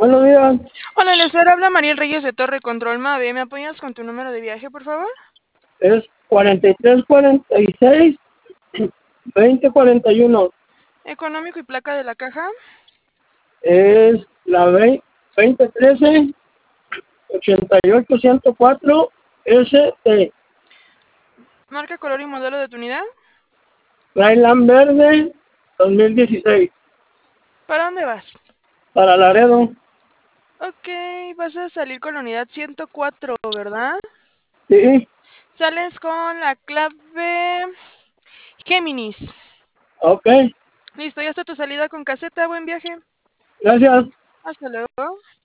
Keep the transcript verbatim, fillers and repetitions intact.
Buenos días. Hola, les habla Mariel Reyes de Torre Control Mave. ¿Me apoyas con tu número de viaje, por favor? Es cuarenta y tres cuarenta y seis veinte cuarenta y uno. Económico y placa de la caja. Es la ve- veinte trece ochenta y ocho ciento cuatro S T. Marca, color y modelo de tu unidad. Rayland Verde dos mil dieciséis. ¿Para dónde vas? Para Laredo. Ok, vas a salir con la unidad ciento cuatro, ¿verdad? Sí. Sales con la clave Géminis. Ok. Listo, ya está tu salida con caseta. Buen viaje. Gracias. Hasta luego.